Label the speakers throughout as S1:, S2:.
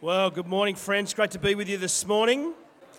S1: Well, good morning, friends. Great to be with you this morning.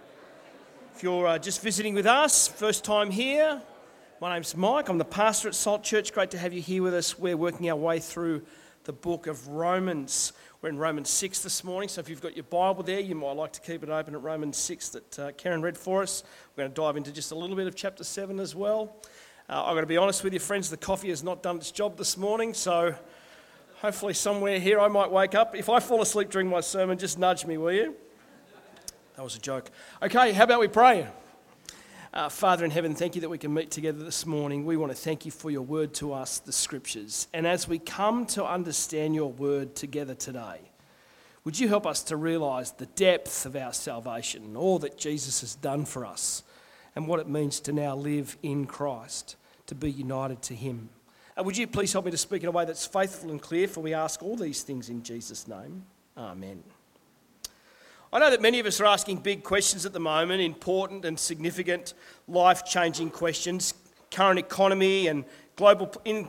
S1: If you're just visiting with us, first time here, my name's Mike. I'm the pastor at Salt Church. Great to have you here with us. We're working our way through the book of Romans. We're in Romans 6 this morning, so if you've got your Bible there, you might like to keep it open at Romans 6 that Karen read for us. We're going to dive into just a little bit of chapter 7 as well. I've got to be honest with you, friends, the coffee has not done its job this morning, so hopefully somewhere here I might wake up. If I fall asleep during my sermon, just nudge me, will you? That was a joke. Okay, how about we pray? Father in heaven, thank you that we can meet together this morning. We want to thank you for your word to us, the scriptures. And as we come to understand your word together today, would you help us to realise the depth of our salvation and all that Jesus has done for us and what it means to now live in Christ, to be united to him. Would you please help me to speak in a way that's faithful and clear, for we ask all these things in Jesus' name. Amen. I know that many of us are asking big questions at the moment, important and significant life-changing questions. Current economy and global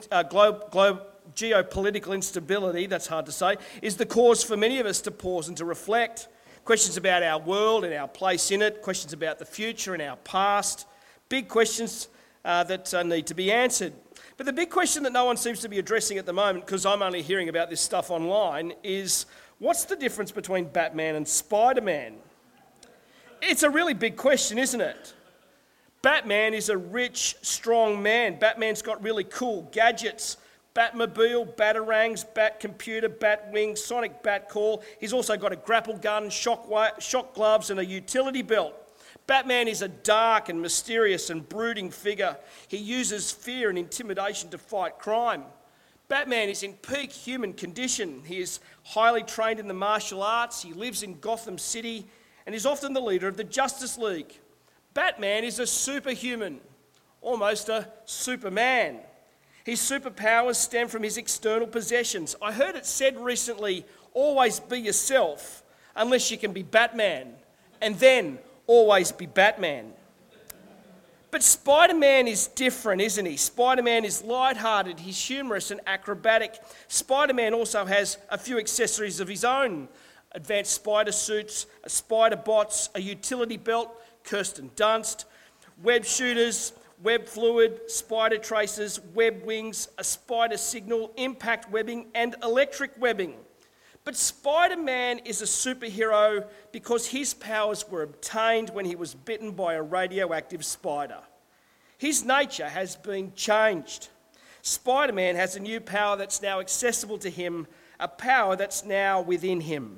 S1: geopolitical instability, that's hard to say, is the cause for many of us to pause and to reflect. Questions about our world and our place in it, questions about the future and our past, big questions that need to be answered. But the big question that no one seems to be addressing at the moment, because I'm only hearing about this stuff online, is what's the difference between Batman and Spider-Man? It's a really big question, isn't it? Batman is a rich, strong man. Batman's got really cool gadgets. Batmobile, Batarangs, Batcomputer, Batwing, Sonic Batcall. He's also got a grapple gun, shock gloves and a utility belt. Batman is a dark and mysterious and brooding figure. He uses fear and intimidation to fight crime. Batman is in peak human condition. He is highly trained in the martial arts. He lives in Gotham City and is often the leader of the Justice League. Batman is a superhuman, almost a superman. His superpowers stem from his external possessions. I heard it said recently, always be yourself unless you can be Batman, and then always be Batman. But Spider-Man is different, isn't he? Spider-Man is light-hearted, he's humorous and acrobatic. Spider-Man also has a few accessories of his own. Advanced spider suits, spider bots, a utility belt, Kirsten Dunst, web shooters, web fluid, spider traces, web wings, a spider signal, impact webbing and electric webbing. But Spider-Man is a superhero because his powers were obtained when he was bitten by a radioactive spider. His nature has been changed. Spider-Man has a new power that's now accessible to him, a power that's now within him.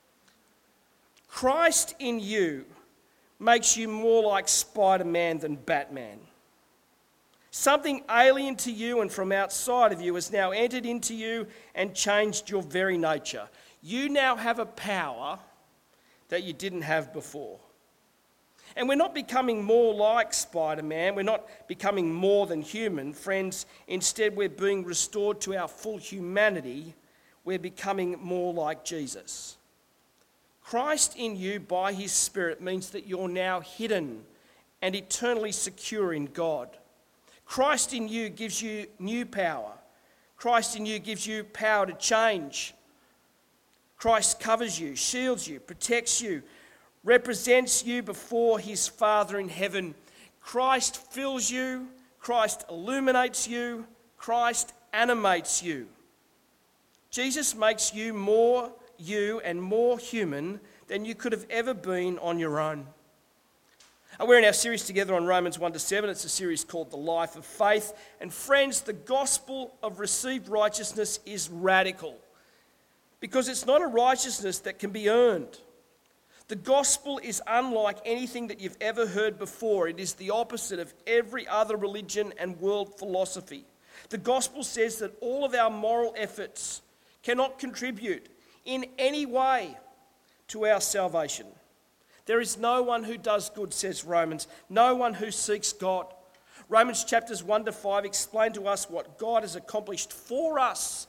S1: Christ in you makes you more like Spider-Man than Batman. Something alien to you and from outside of you has now entered into you and changed your very nature. You now have a power that you didn't have before. And we're not becoming more like Spider-Man. We're not becoming more than human. Friends, instead we're being restored to our full humanity. We're becoming more like Jesus. Christ in you by his Spirit means that you're now hidden and eternally secure in God. Christ in you gives you new power. Christ in you gives you power to change. Christ covers you, shields you, protects you, represents you before his Father in heaven. Christ fills you, Christ illuminates you, Christ animates you. Jesus makes you more you and more human than you could have ever been on your own. We're in our series together on Romans 1-7. It's a series called The Life of Faith. And friends, the gospel of received righteousness is radical because it's not a righteousness that can be earned. The gospel is unlike anything that you've ever heard before. It is the opposite of every other religion and world philosophy. The gospel says that all of our moral efforts cannot contribute in any way to our salvation. There is no one who does good, says Romans, no one who seeks God. Romans chapters 1-5 explain to us what God has accomplished for us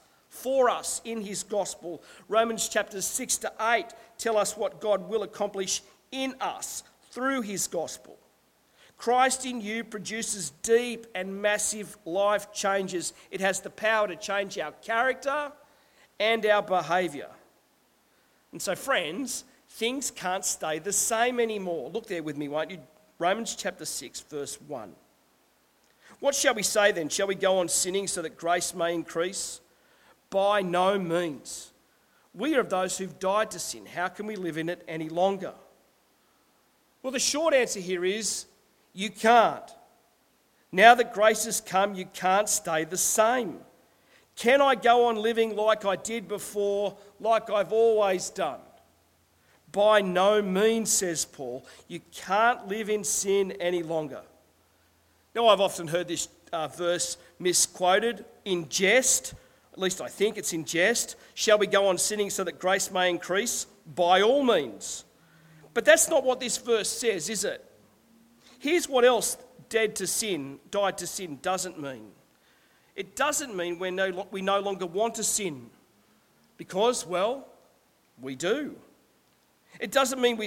S1: in his gospel. Romans chapters 6-8 tell us what God will accomplish in us through his gospel. Christ in you produces deep and massive life changes. It has the power to change our character and our behaviour. And so, friends, things can't stay the same anymore. Look there with me, won't you? Romans chapter 6, verse 1. What shall we say then? Shall we go on sinning so that grace may increase? By no means. We are of those who've died to sin. How can we live in it any longer? Well, the short answer here is you can't. Now that grace has come, you can't stay the same. Can I go on living like I did before, like I've always done? By no means, says Paul. You can't live in sin any longer. Now, I've often heard this verse misquoted in jest. At least I think it's in jest. Shall we go on sinning so that grace may increase? By all means. But that's not what this verse says, is it? Here's what else died to sin doesn't mean. It doesn't mean we no longer want to sin because, well, we do. It doesn't mean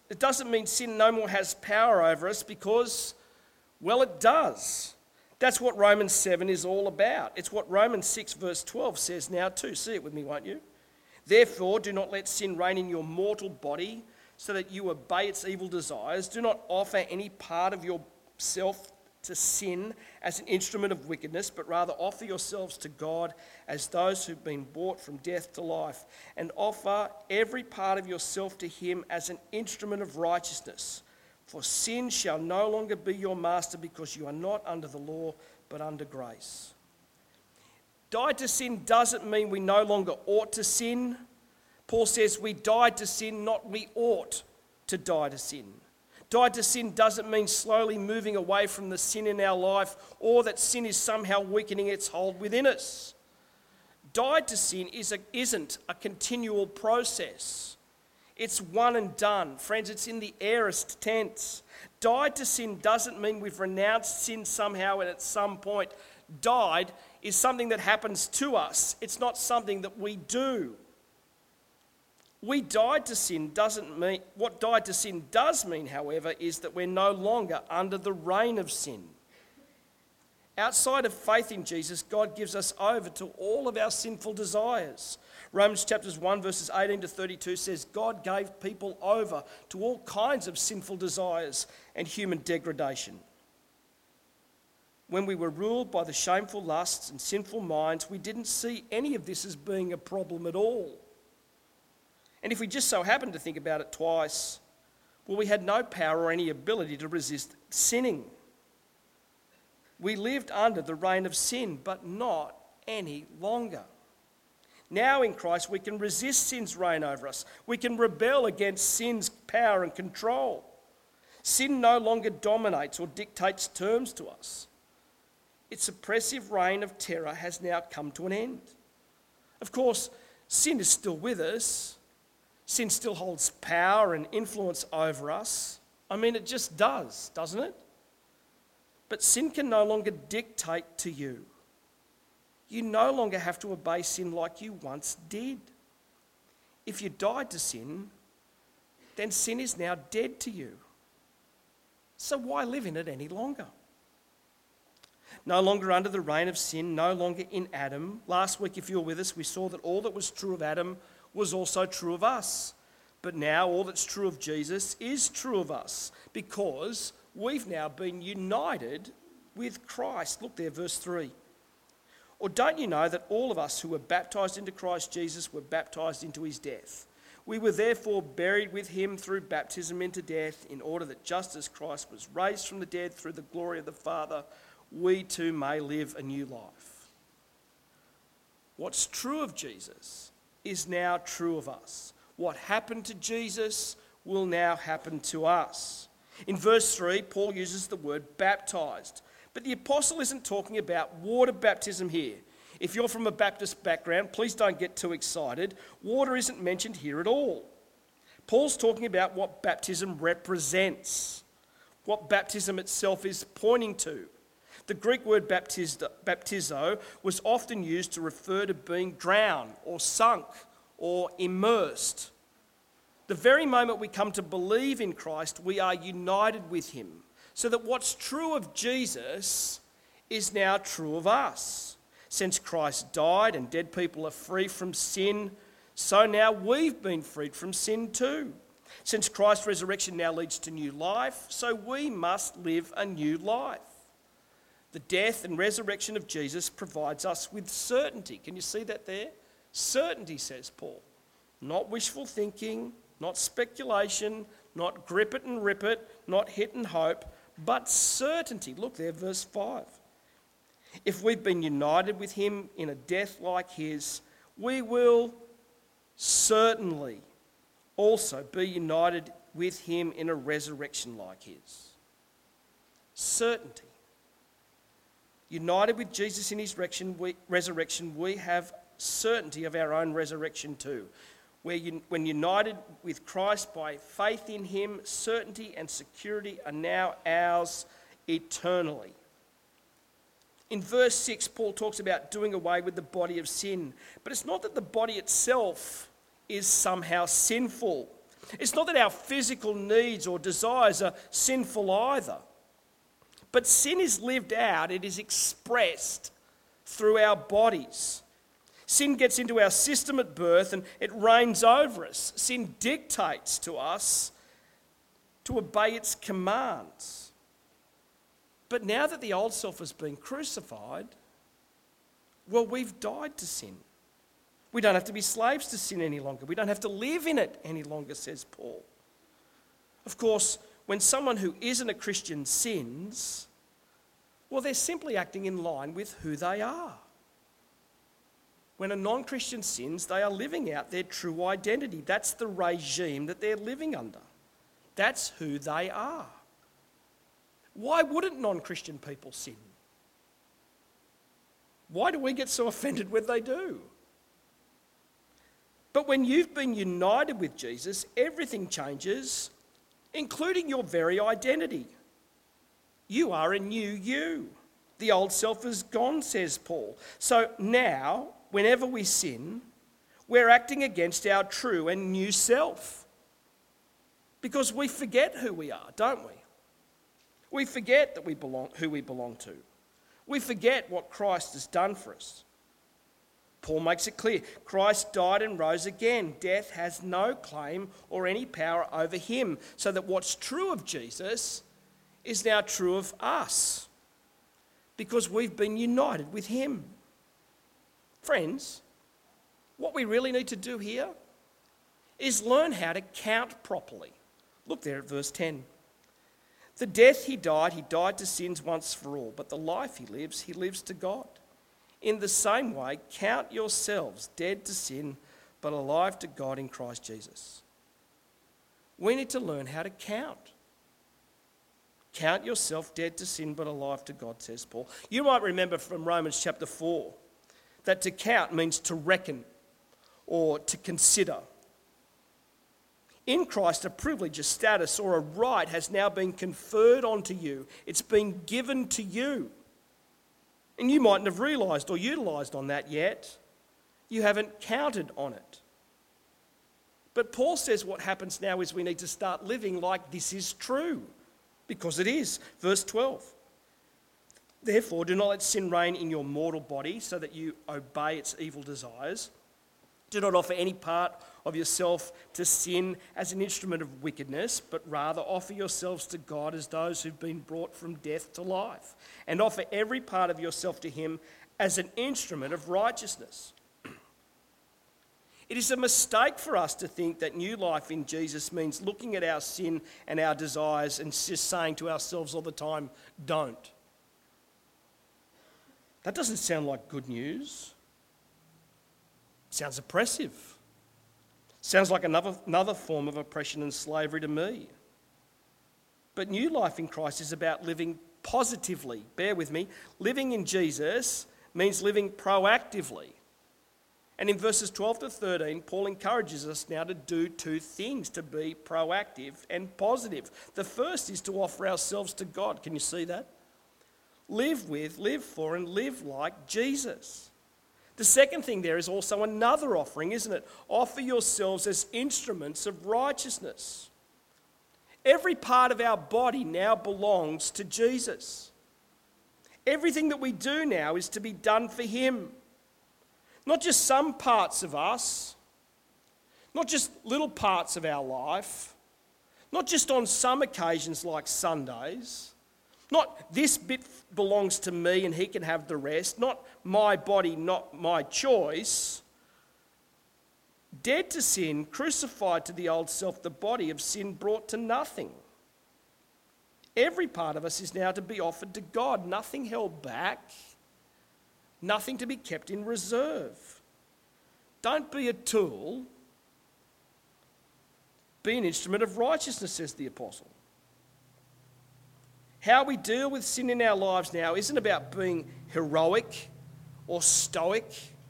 S1: sin no more has power over us because, well, it does. That's what Romans 7 is all about. It's what Romans 6 verse 12 says now too. See it with me, won't you? Therefore, do not let sin reign in your mortal body so that you obey its evil desires. Do not offer any part of yourself to sin as an instrument of wickedness, but rather offer yourselves to God as those who've been brought from death to life, and offer every part of yourself to him as an instrument of righteousness. For sin shall no longer be your master, because you are not under the law, but under grace. Died to sin doesn't mean we no longer ought to sin. Paul says we died to sin, not we ought to die to sin. Died to sin doesn't mean slowly moving away from the sin in our life, or that sin is somehow weakening its hold within us. Died to sin isn't a continual process. It's one and done. Friends, it's in the aorist tense. Died to sin doesn't mean we've renounced sin somehow and at some point. Died is something that happens to us. It's not something that we do. What died to sin does mean, however, is that we're no longer under the reign of sin. Outside of faith in Jesus, God gives us over to all of our sinful desires. Romans chapters 1 verses 18 to 32 says God gave people over to all kinds of sinful desires and human degradation. When we were ruled by the shameful lusts and sinful minds, we didn't see any of this as being a problem at all. And if we just so happened to think about it twice, well, we had no power or any ability to resist sinning. We lived under the reign of sin, but not any longer. Now in Christ, we can resist sin's reign over us. We can rebel against sin's power and control. Sin no longer dominates or dictates terms to us. Its oppressive reign of terror has now come to an end. Of course, sin is still with us. Sin still holds power and influence over us. I mean, it just does, doesn't it? But sin can no longer dictate to you. You no longer have to obey sin like you once did. If you died to sin, then sin is now dead to you. So why live in it any longer? No longer under the reign of sin, no longer in Adam. Last week, if you were with us, we saw that all that was true of Adam was also true of us. But now all that's true of Jesus is true of us because we've now been united with Christ. Look there, verse 3. Or don't you know that all of us who were baptised into Christ Jesus were baptised into his death? We were therefore buried with him through baptism into death, in order that just as Christ was raised from the dead through the glory of the Father, we too may live a new life. What's true of Jesus is now true of us. What happened to Jesus will now happen to us. In verse 3, Paul uses the word baptised. But the apostle isn't talking about water baptism here. If you're from a Baptist background, please don't get too excited. Water isn't mentioned here at all. Paul's talking about what baptism represents, what baptism itself is pointing to. The Greek word baptizo was often used to refer to being drowned or sunk or immersed. The very moment we come to believe in Christ, we are united with him, so that what's true of Jesus is now true of us. Since Christ died and dead people are free from sin, so now we've been freed from sin too. Since Christ's resurrection now leads to new life, so we must live a new life. The death and resurrection of Jesus provides us with certainty. Can you see that there? Certainty, says Paul. Not wishful thinking, not speculation, not grip it and rip it, not hit and hope, but certainty. Look there, verse 5. If we've been united with him in a death like his, we will certainly also be united with him in a resurrection like his. Certainty. United with Jesus in his resurrection, we have certainty of our own resurrection too. When united with Christ by faith in him, certainty and security are now ours eternally. In verse 6, Paul talks about doing away with the body of sin. But it's not that the body itself is somehow sinful. It's not that our physical needs or desires are sinful either. But sin is lived out, it is expressed through our bodies. Sin gets into our system at birth and it reigns over us. Sin dictates to us to obey its commands. But now that the old self has been crucified, well, we've died to sin. We don't have to be slaves to sin any longer. We don't have to live in it any longer, says Paul. Of course, when someone who isn't a Christian sins, well, they're simply acting in line with who they are. When a non-Christian sins, they are living out their true identity. That's the regime that they're living under. That's who they are. Why wouldn't non-Christian people sin? Why do we get so offended when they do? But when you've been united with Jesus, everything changes, including your very identity. You are a new you. The old self is gone, says Paul. So now, whenever we sin, we're acting against our true and new self. Because we forget who we are, don't we? We forget that who we belong to. We forget what Christ has done for us. Paul makes it clear, Christ died and rose again. Death has no claim or any power over him, so that what's true of Jesus is now true of us, because we've been united with him. Friends, what we really need to do here is learn how to count properly. Look there at verse 10. The death he died to sins once for all, but the life he lives to God. In the same way, count yourselves dead to sin, but alive to God in Christ Jesus. We need to learn how to count. Count yourself dead to sin, but alive to God, says Paul. You might remember from Romans chapter 4 that to count means to reckon or to consider. In Christ, a privilege, a status, or a right has now been conferred onto you. It's been given to you. And you mightn't have realised or utilised on that yet. You haven't counted on it. But Paul says what happens now is we need to start living like this is true, because it is. Verse 12. Therefore, do not let sin reign in your mortal body so that you obey its evil desires. Do not offer any part of yourself to sin as an instrument of wickedness, but rather offer yourselves to God as those who've been brought from death to life, and offer every part of yourself to him as an instrument of righteousness. It is a mistake for us to think that new life in Jesus means looking at our sin and our desires and just saying to ourselves all the time, don't. That doesn't sound like good news. Sounds oppressive. Sounds like another form of oppression and slavery to me. But new life in Christ is about living positively. Bear with me. Living in Jesus means living proactively. And in verses 12 to 13, Paul encourages us now to do two things, to be proactive and positive. The first is to offer ourselves to God. Can you see that? Live with, live for, and live like Jesus. The second thing there is also another offering, isn't it? Offer yourselves as instruments of righteousness. Every part of our body now belongs to Jesus. Everything that we do now is to be done for him. Not just some parts of us, Not just little parts of our life, not just on some occasions like Sundays, not this bit belongs to me and he can have the rest, not my body, not my choice. Dead to sin, crucified to the old self, the body of sin brought to nothing. Every part of us is now to be offered to God, nothing held back, nothing to be kept in reserve. Don't be a tool, be an instrument of righteousness, says the apostle. How we deal with sin in our lives now isn't about being heroic or stoic.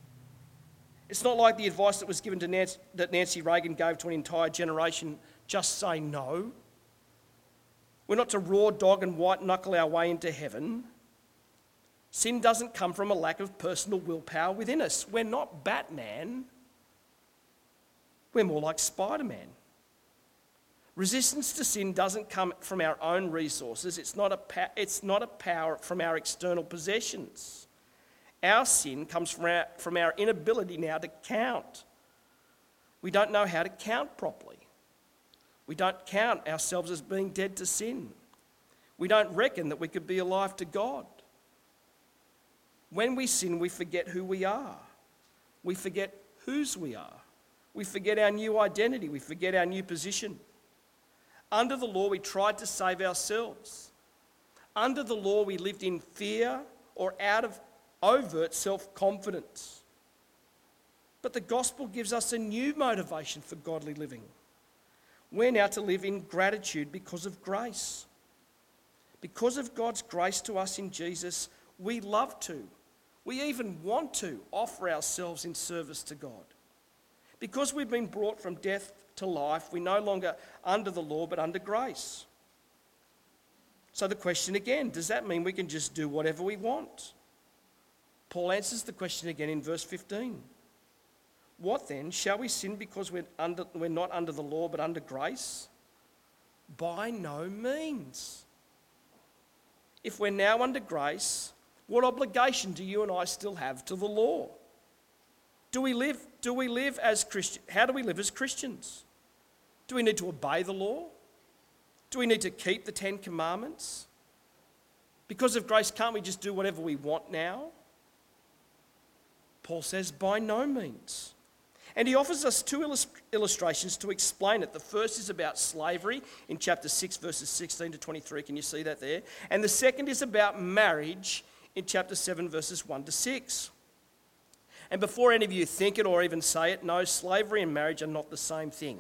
S1: It's not like the advice that was given to Nancy Reagan gave to an entire generation, just say no. We're not to raw dog and white knuckle our way into heaven. Sin doesn't come from a lack of personal willpower within us. We're not Batman. We're more like Spider-Man. Resistance to sin doesn't come from our own resources. It's not a power from our external possessions. Our sin comes from our inability now to count. We don't know how to count properly. We don't count ourselves as being dead to sin. We don't reckon that we could be alive to God. When we sin, we forget who we are. We forget whose we are. We forget our new identity. We forget our new position. Under the law, we tried to save ourselves. Under the law, we lived in fear or out of overt self-confidence. But the gospel gives us a new motivation for godly living. We're now to live in gratitude because of grace. Because of God's grace to us in Jesus, we love to, we even want to offer ourselves in service to God. Because we've been brought from death to life, we're no longer under the law but under grace. So the question again, does that mean we can just do whatever we want? Paul answers the question again in verse 15. What then? Shall we sin because we're not under the law but under grace? By no means. If we're now under grace, what obligation do you and I still have to the law? Do we live as Christians? How do we live as Christians? Do we need to obey the law? Do we need to keep the 10 Commandments? Because of grace, can't we just do whatever we want now? Paul says, by no means. And he offers us two illustrations to explain it. The first is about slavery in chapter 6, verses 16 to 23. Can you see that there? And the second is about marriage in chapter 7, verses 1 to 6. And before any of you think it or even say it, no, slavery and marriage are not the same thing.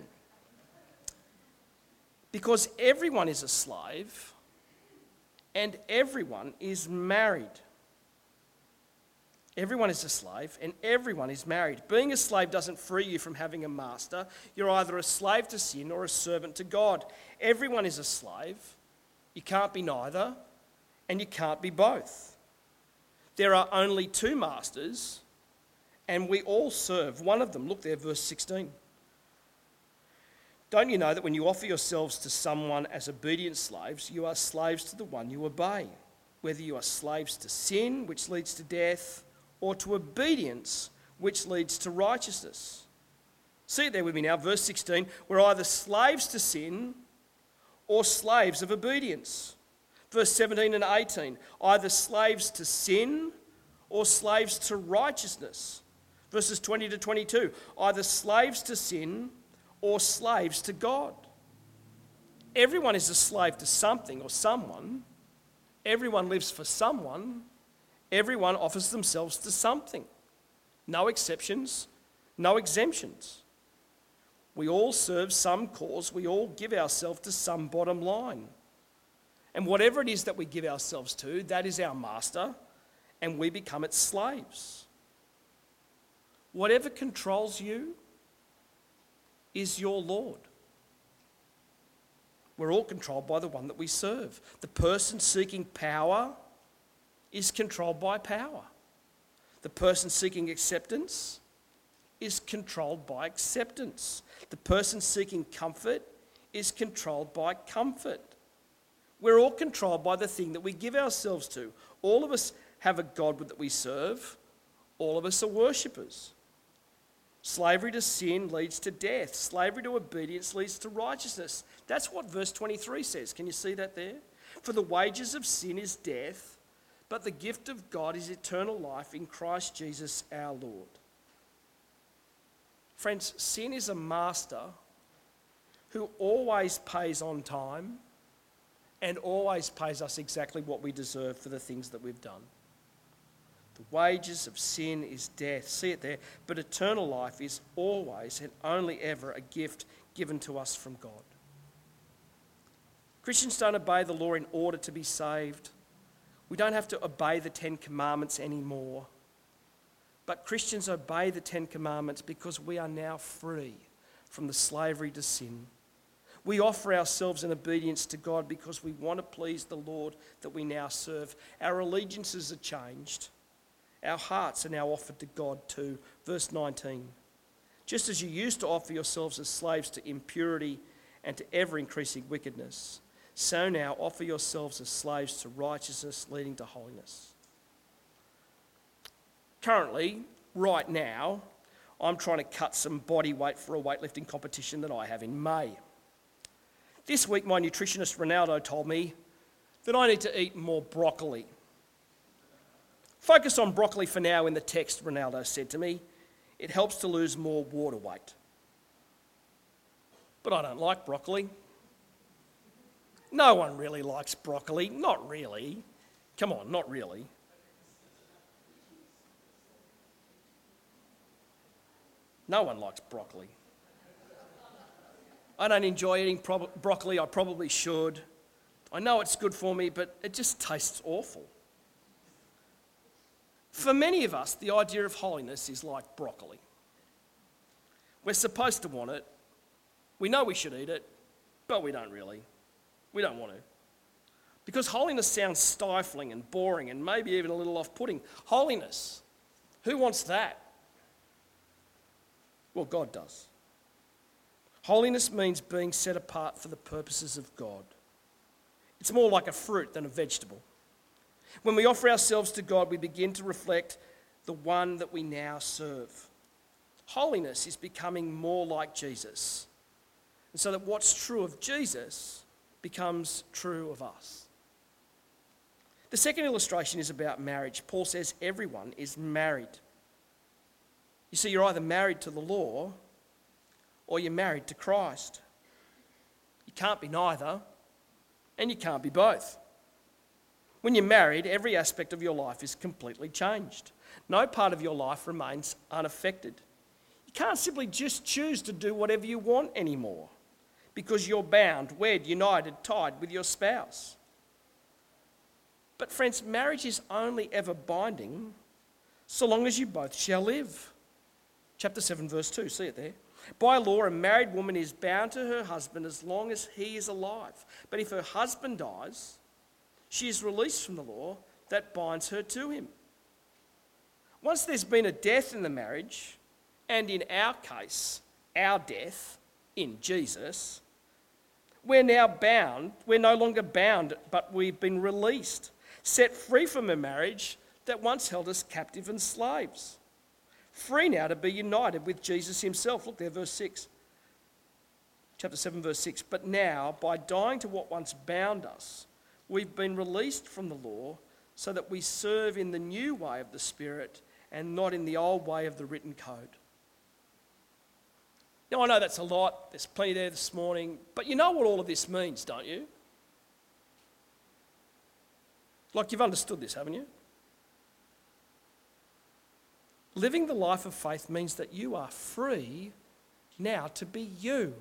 S1: Because everyone is a slave and everyone is married. Everyone is a slave and everyone is married. Being a slave doesn't free you from having a master. You're either a slave to sin or a servant to God. Everyone is a slave. You can't be neither and you can't be both. There are only two masters and we all serve one of them. Look there, verse 16. Don't you know that when you offer yourselves to someone as obedient slaves, you are slaves to the one you obey, whether you are slaves to sin, which leads to death, or to obedience, which leads to righteousness. See it there with me now, verse 16. We're either slaves to sin or slaves of obedience. Verse 17 and 18. Either slaves to sin or slaves to righteousness. Verses 20 to 22. Either slaves to sin or slaves to God. Everyone is a slave to something or someone. Everyone lives for someone. Everyone offers themselves to something. No exceptions, no exemptions. We all serve some cause. We all give ourselves to some bottom line. And whatever it is that we give ourselves to, that is our master, and we become its slaves. Whatever controls you is your Lord. We're all controlled by the one that we serve. The person seeking power is controlled by power. The person seeking acceptance is controlled by acceptance. The person seeking comfort is controlled by comfort. We're all controlled by the thing that we give ourselves to. All of us have a God that we serve. All of us are worshippers. Slavery to sin leads to death. Slavery to obedience leads to righteousness. That's what verse 23 says. Can you see that there? For the wages of sin is death, but the gift of God is eternal life in Christ Jesus our Lord. Friends, sin is a master who always pays on time and always pays us exactly what we deserve for the things that we've done. The wages of sin is death. See it there. But eternal life is always and only ever a gift given to us from God. Christians don't obey the law in order to be saved. We don't have to obey the 10 Commandments anymore. But Christians obey the 10 Commandments because we are now free from the slavery to sin. We offer ourselves in obedience to God because we want to please the Lord that we now serve. Our allegiances are changed. Our hearts are now offered to God too. Verse 19. Just as you used to offer yourselves as slaves to impurity and to ever-increasing wickedness, so now offer yourselves as slaves to righteousness leading to holiness. Currently, right now, I'm trying to cut some body weight for a weightlifting competition that I have in May. This week, my nutritionist Ronaldo told me that I need to eat more broccoli. Focus on broccoli for now in the text, Ronaldo said to me. It helps to lose more water weight. But I don't like broccoli. No one really likes broccoli. Not really. Come on, not really. No one likes broccoli. I don't enjoy eating broccoli. I probably should. I know it's good for me, but it just tastes awful. For many of us, the idea of holiness is like broccoli. We're supposed to want it. We know we should eat it, but we don't really. We don't want to. Because holiness sounds stifling and boring and maybe even a little off-putting. Holiness. Who wants that? Well, God does. Holiness means being set apart for the purposes of God. It's more like a fruit than a vegetable. When we offer ourselves to God, we begin to reflect the one that we now serve. Holiness is becoming more like Jesus. And so that what's true of Jesus becomes true of us. The second illustration is about marriage. Paul says everyone is married. You see, you're either married to the law or you're married to Christ. You can't be neither, and you can't be both. When you're married, every aspect of your life is completely changed. No part of your life remains unaffected. You can't simply just choose to do whatever you want anymore because you're bound, wed, united, tied with your spouse. But friends, marriage is only ever binding so long as you both shall live. Chapter 7, verse 2, see it there. By law, a married woman is bound to her husband as long as he is alive. But if her husband dies, she is released from the law that binds her to him. Once there's been a death in the marriage, and in our case, our death in Jesus, we're now bound. We're no longer bound, but we've been released, set free from a marriage that once held us captive and slaves. Free now to be united with Jesus himself. Look there, verse 6. Chapter 7, verse 6. But now, by dying to what once bound us, we've been released from the law so that we serve in the new way of the Spirit and not in the old way of the written code. Now, I know that's a lot. There's plenty there this morning. But you know what all of this means, don't you? Like you've understood this, haven't you? Living the life of faith means that you are free now to be you.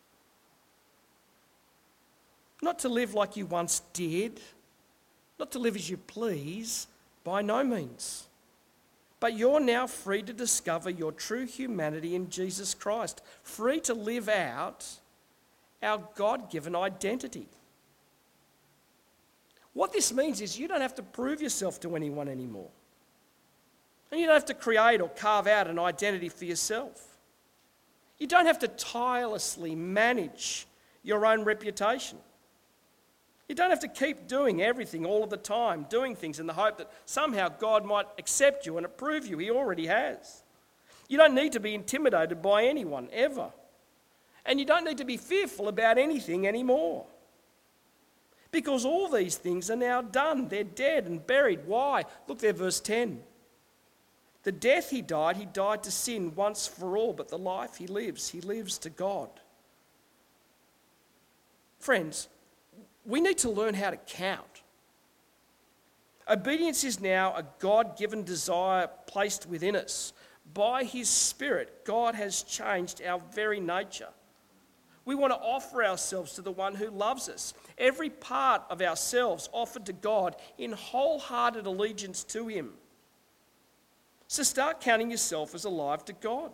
S1: Not to live like you once did, not to live as you please, by no means. But you're now free to discover your true humanity in Jesus Christ, free to live out our God-given identity. What this means is you don't have to prove yourself to anyone anymore. And you don't have to create or carve out an identity for yourself. You don't have to tirelessly manage your own reputation. You don't have to keep doing everything all of the time, doing things in the hope that somehow God might accept you and approve you. He already has. You don't need to be intimidated by anyone, ever. And you don't need to be fearful about anything anymore. Because all these things are now done. They're dead and buried. Why? Look there, verse 10. The death he died to sin once for all, but the life he lives to God. Friends, we need to learn how to count. Obedience is now a God-given desire placed within us. By his Spirit, God has changed our very nature. We want to offer ourselves to the one who loves us. Every part of ourselves offered to God in wholehearted allegiance to him. So start counting yourself as alive to God.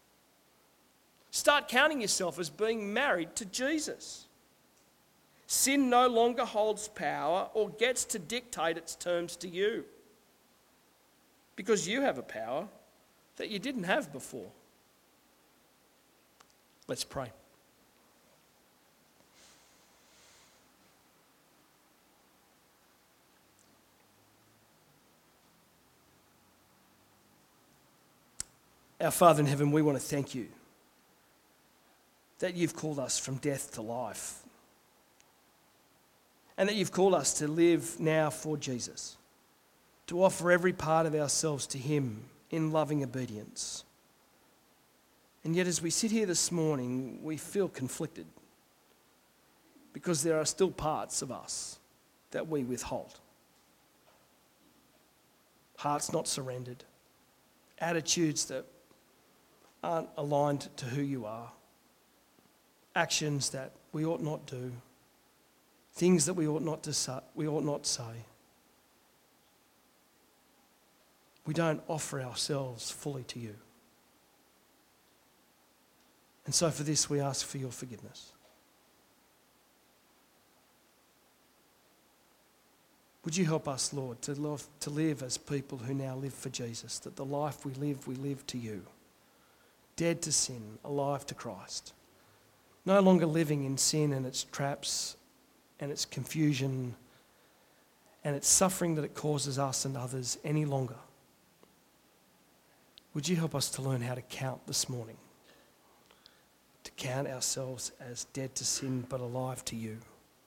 S1: Start counting yourself as being married to Jesus. Sin no longer holds power or gets to dictate its terms to you, because you have a power that you didn't have before. Let's pray. Our Father in heaven, we want to thank you that you've called us from death to life, and that you've called us to live now for Jesus, to offer every part of ourselves to him in loving obedience. And yet as we sit here this morning, we feel conflicted because there are still parts of us that we withhold. Hearts not surrendered, attitudes that aren't aligned to who you are, actions that we ought not do, things that we ought not say. We don't offer ourselves fully to you. And so for this we ask for your forgiveness. Would you help us, Lord, to live as people who now live for Jesus, that the life we live to you. Dead to sin, alive to Christ. No longer living in sin and its traps and its confusion and its suffering that it causes us and others any longer. Would you help us to learn how to count this morning? To count ourselves as dead to sin but alive to you.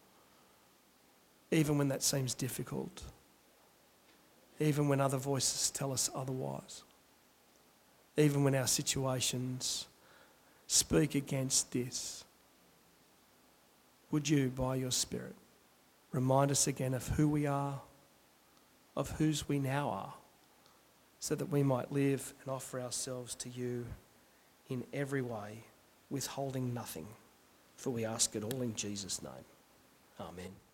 S1: Even when that seems difficult. Even when other voices tell us otherwise. Even when our situations speak against this. Would you, by your Spirit, remind us again of who we are, of whose we now are, so that we might live and offer ourselves to you in every way, withholding nothing. For we ask it all in Jesus' name. Amen.